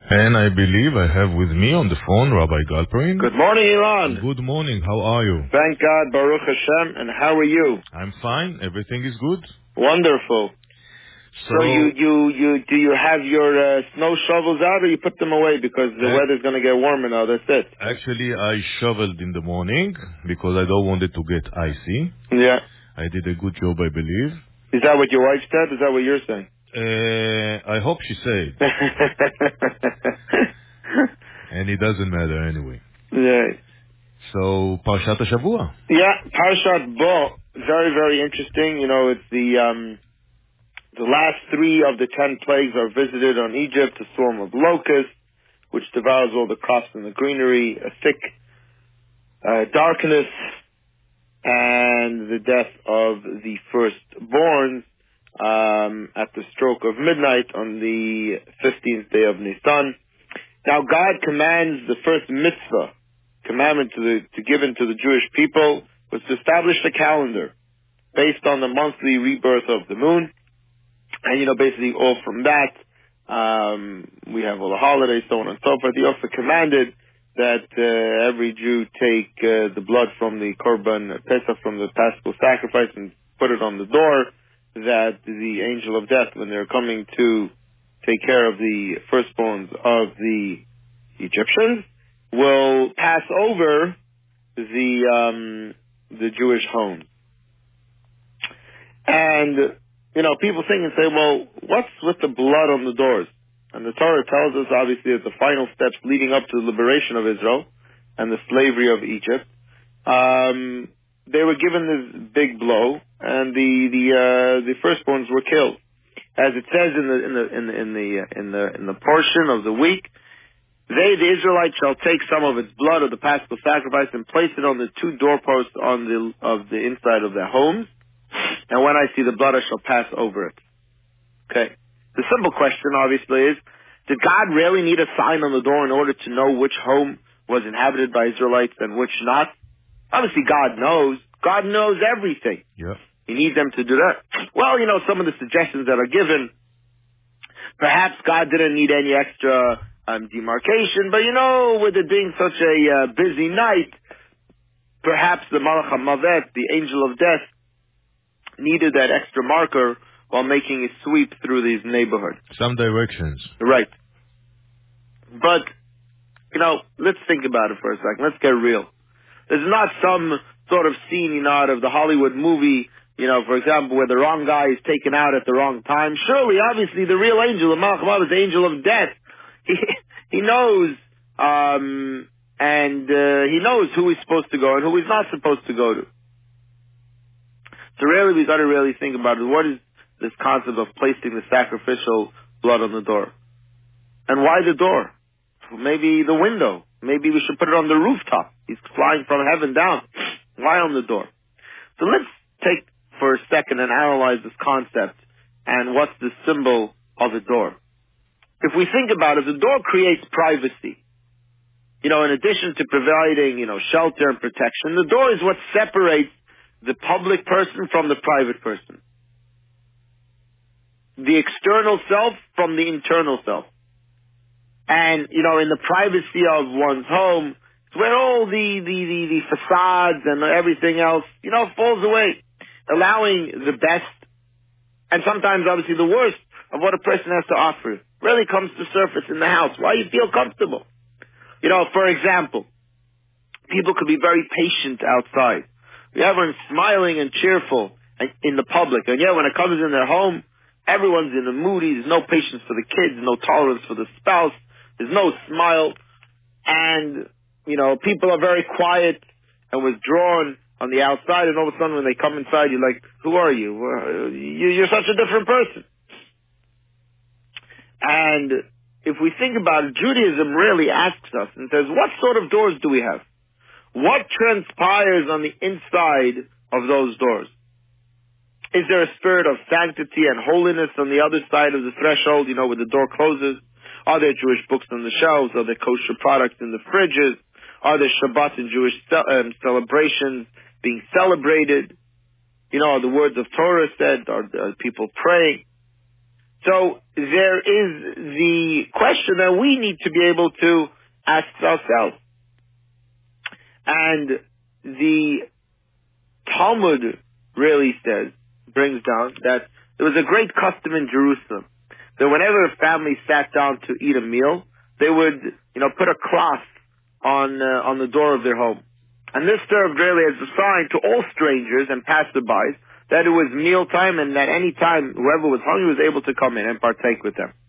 And I believe I have with me on the phone Rabbi Galperin. Good morning, Ilan. Good morning. How are you? Thank God, Baruch Hashem. And how are you? I'm fine. Everything is good. Wonderful. So you do you have your snow shovels out, or you put them away because the weather's going to get warmer now? That's it. Actually, I shoveled in the morning because I don't want it to get icy. Yeah. I did a good job, I believe. Is that what your wife said? Is that what you're saying? I hope she said. And it doesn't matter anyway. Yeah. So, Parshat HaShavua. Yeah, Parshat Bo, very, very interesting. You know, it's the last 3 of the 10 plagues are visited on Egypt, the storm of locusts, which devours all the crops and the greenery, a thick darkness, and the death of the firstborn at the stroke of midnight on the 15th day of Nisan. Now God commands the first mitzvah, commandment to given to the Jewish people, was to establish a calendar based on the monthly rebirth of the moon. And, basically all from that, we have all the holidays, so on and so forth. He also commanded that every Jew take the blood from the Korban Pesach, from the Paschal sacrifice, and put it on the door, that the angel of death, when they're coming to take care of the firstborns of the Egyptians, will pass over the Jewish home. And people think and say, well, what's with the blood on the doors? And the Torah tells us, obviously, that the final steps leading up to the liberation of Israel and the slavery of Egypt, they were given this big blow, and the firstborns were killed. As it says in the portion of the week, they, the Israelites, shall take some of its blood of the Paschal sacrifice and place it on the 2 doorposts of the inside of their homes. And when I see the blood, I shall pass over it. Okay. The simple question, obviously, is, did God really need a sign on the door in order to know which home was inhabited by Israelites and which not? Obviously, God knows. God knows everything. Yeah. He needs them to do that. Well, some of the suggestions that are given, perhaps God didn't need any extra demarcation, but with it being such a busy night, perhaps the Malach HaMavet, the angel of death, needed that extra marker while making a sweep through these neighborhoods. Some directions. Right. But, let's think about it for a second. Let's get real. There's not some sort of scene, out of the Hollywood movie, for example, where the wrong guy is taken out at the wrong time. Surely, obviously, the real angel, the Malach HaMavet, is the angel of death. He knows, and he knows who he's supposed to go and who he's not supposed to go to. So really, we got to really think about it. What is this concept of placing the sacrificial blood on the door? And why the door? Maybe the window. Maybe we should put it on the rooftop. He's flying from heaven down. Why on the door? So let's take for a second and analyze this concept and what's the symbol of a door. If we think about it, the door creates privacy. In addition to providing, shelter and protection, the door is what separates the public person from the private person. The external self from the internal self. And, in the privacy of one's home, it's where all the facades and everything else, falls away. Allowing the best, and sometimes obviously the worst, of what a person has to offer really comes to surface in the house. Why you feel comfortable. For example, people could be very patient outside. Everyone's smiling and cheerful in the public. And yet when it comes in their home, everyone's in a moody. There's no patience for the kids, no tolerance for the spouse. There's no smile. And, people are very quiet and withdrawn on the outside. And all of a sudden when they come inside, you're like, who are you? You're such a different person. And if we think about it, Judaism really asks us and says, what sort of doors do we have? What transpires on the inside of those doors? Is there a spirit of sanctity and holiness on the other side of the threshold, where the door closes? Are there Jewish books on the shelves? Are there kosher products in the fridges? Are there Shabbat and Jewish celebrations being celebrated? Are the words of Torah said? Are people praying? So there is the question that we need to be able to ask ourselves. And the Talmud really brings down that there was a great custom in Jerusalem that whenever a family sat down to eat a meal, they would, put a cloth on the door of their home. And this served really as a sign to all strangers and passerbys that it was mealtime and that any time whoever was hungry was able to come in and partake with them.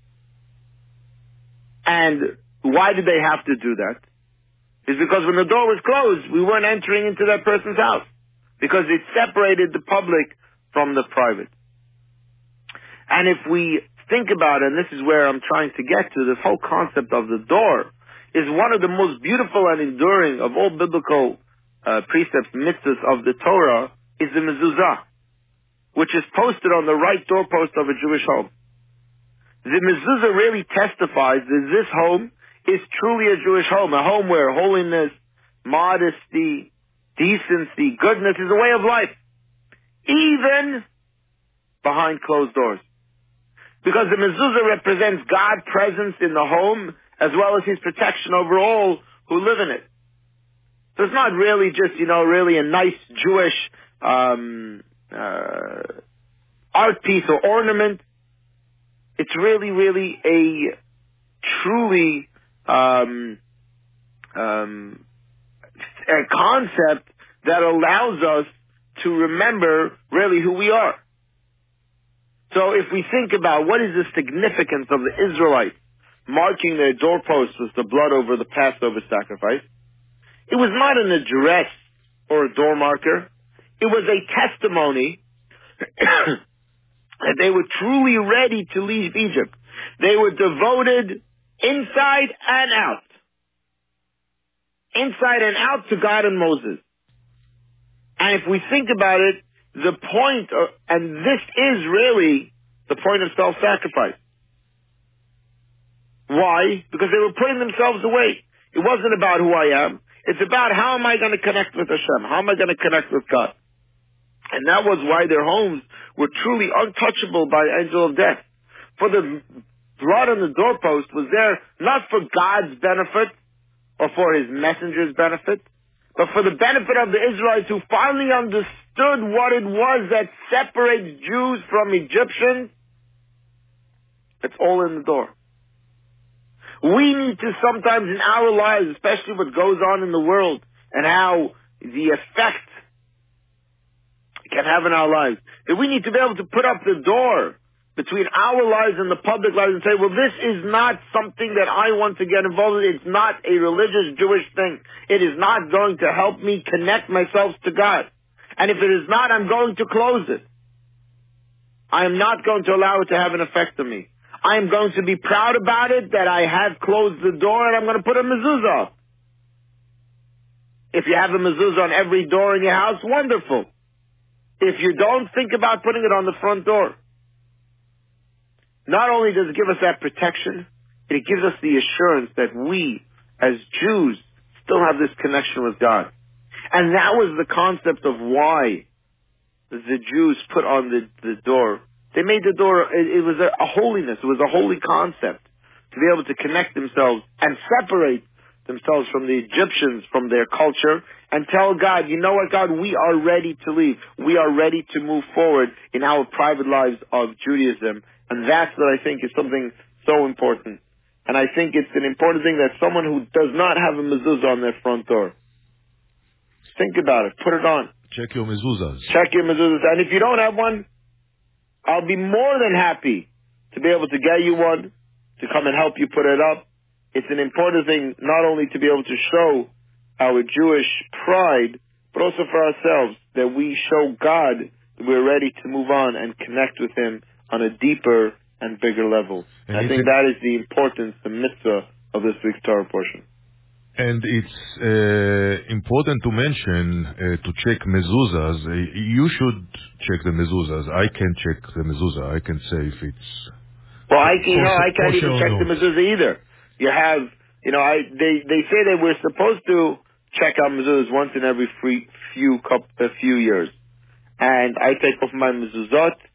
And why did they have to do that? It's because when the door was closed, we weren't entering into that person's house, because it separated the public from the private. And if we think about it, and this is where I'm trying to get to, this whole concept of the door is one of the most beautiful and enduring of all biblical precepts, mitzvahs of the Torah, is the mezuzah, which is posted on the right doorpost of a Jewish home. The mezuzah really testifies that this home is truly a Jewish home, a home where holiness, modesty, decency, goodness is a way of life, even behind closed doors. Because the mezuzah represents God's presence in the home as well as His protection over all who live in it. So it's not really just, really a nice Jewish art piece or ornament. It's really, really a truly a concept that allows us to remember really who we are. So if we think about what is the significance of the Israelites marking their doorposts with the blood over the Passover sacrifice, it was not an address or a door marker. It was a testimony that they were truly ready to leave Egypt. They were devoted inside and out. Inside and out to God and Moses. And if we think about it, the point, and this is really the point of self-sacrifice. Why? Because they were putting themselves away. It wasn't about who I am. It's about how am I going to connect with Hashem? How am I going to connect with God? And that was why their homes were truly untouchable by the angel of death. For the blood on the doorpost was there not for God's benefit or for His messenger's benefit, but for the benefit of the Israelites who finally understood what it was that separates Jews from Egyptians. It's all in the door. We need to sometimes in our lives, especially what goes on in the world and how the effect it can have in our lives, that we need to be able to put up the door between our lives and the public lives and say, well, this is not something that I want to get involved in. It's not a religious Jewish thing. It is not going to help me connect myself to God. And if it is not, I'm going to close it. I am not going to allow it to have an effect on me. I am going to be proud about it that I have closed the door, and I'm going to put a mezuzah up. If you have a mezuzah on every door in your house, wonderful. If you don't, think about putting it on the front door. Not only does it give us that protection, it gives us the assurance that we, as Jews, still have this connection with God. And that was the concept of why the Jews put on the door. They made the door, it was a holiness, it was a holy concept to be able to connect themselves and separate themselves from the Egyptians, from their culture, and tell God, you know what, God, we are ready to leave. We are ready to move forward in our private lives of Judaism. And that's what I think is something so important. And I think it's an important thing that someone who does not have a mezuzah on their front door, think about it, put it on. Check your mezuzahs. Check your mezuzahs. And if you don't have one, I'll be more than happy to be able to get you one, to come and help you put it up. It's an important thing not only to be able to show our Jewish pride, but also for ourselves, that we show God that we're ready to move on and connect with Him on a deeper and bigger level. And I think that is the importance, the mitzvah of this week's Torah portion. And it's important to mention, to check mezuzahs. You should check the mezuzahs. I can check the mezuzah. I can say if it's... Well, I can't even check the mezuzah either. You have, they say that we're supposed to check our mezuzahs once in every few years. And I take off my mezuzot,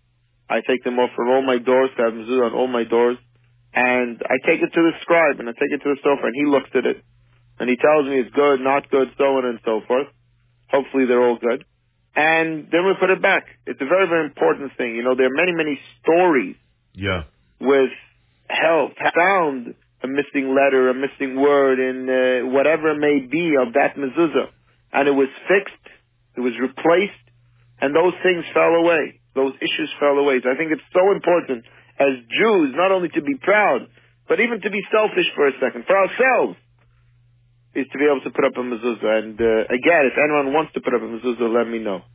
I take them off from all my doors, to have mezuzah on all my doors. And I take it to the scribe, and I take it to the sofer, and he looks at it. And he tells me it's good, not good, so on and so forth. Hopefully they're all good. And then we put it back. It's a very, very important thing. There are many, many stories with help, found a missing letter, a missing word, in whatever it may be of that mezuzah. And it was fixed, it was replaced, and those things fell away. Those issues fell away. So I think it's so important as Jews not only to be proud, but even to be selfish for a second, for ourselves, is to be able to put up a mezuzah. And again, if anyone wants to put up a mezuzah, let me know.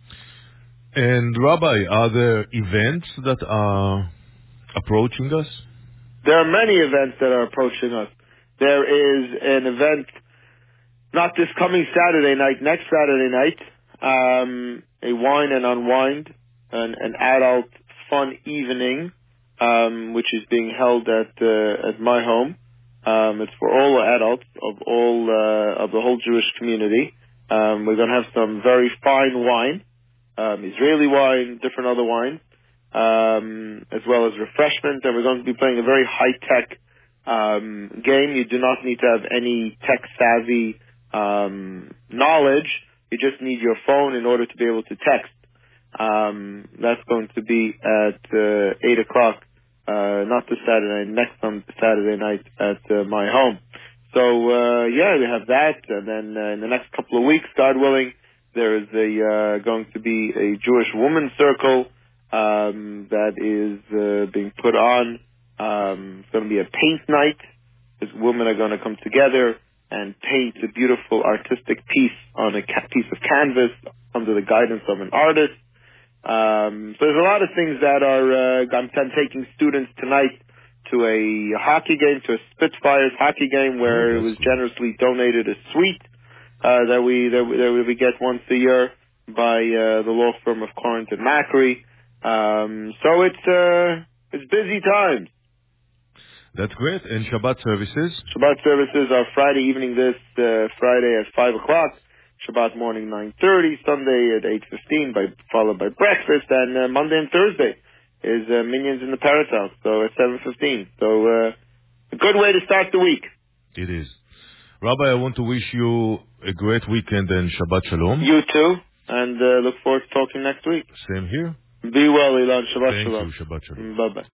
And Rabbi, are there events that are approaching us? There are many events that are approaching us. There is an event, not this coming Saturday night, next Saturday night, a wine and unwind, an adult fun evening, which is being held at my home. It's for all adults of the whole Jewish community. We're going to have some very fine wine, Israeli wine, different other wines, as well as refreshment. And we're going to be playing a very high-tech game. You do not need to have any tech-savvy knowledge. You just need your phone in order to be able to text. That's going to be at 8 o'clock. Not this Saturday, next Saturday night at my home. So, we have that, and then in the next couple of weeks, God willing, there is going to be a Jewish women's circle that is being put on. It's going to be a paint night. These women are going to come together and paint a beautiful artistic piece on a piece of canvas under the guidance of an artist. So there's a lot of things that are, I'm taking students tonight to a hockey game, to a Spitfires hockey game, where it was generously donated a suite, that we get once a year by, the law firm of Corinth and Macri. So it's busy times. That's great. And Shabbat services? Shabbat services are Friday evening this, Friday at 5 o'clock. Shabbat morning 9:30, Sunday at 8:15, followed by breakfast, and Monday and Thursday is Minions in the Parrot House, so at 7:15. So a good way to start the week. It is. Rabbi, I want to wish you a great weekend and Shabbat Shalom. You too, and look forward to talking next week. Same here. Be well, Ilan. Shabbat Thank Shalom. you. Shabbat Shalom. Bye-bye.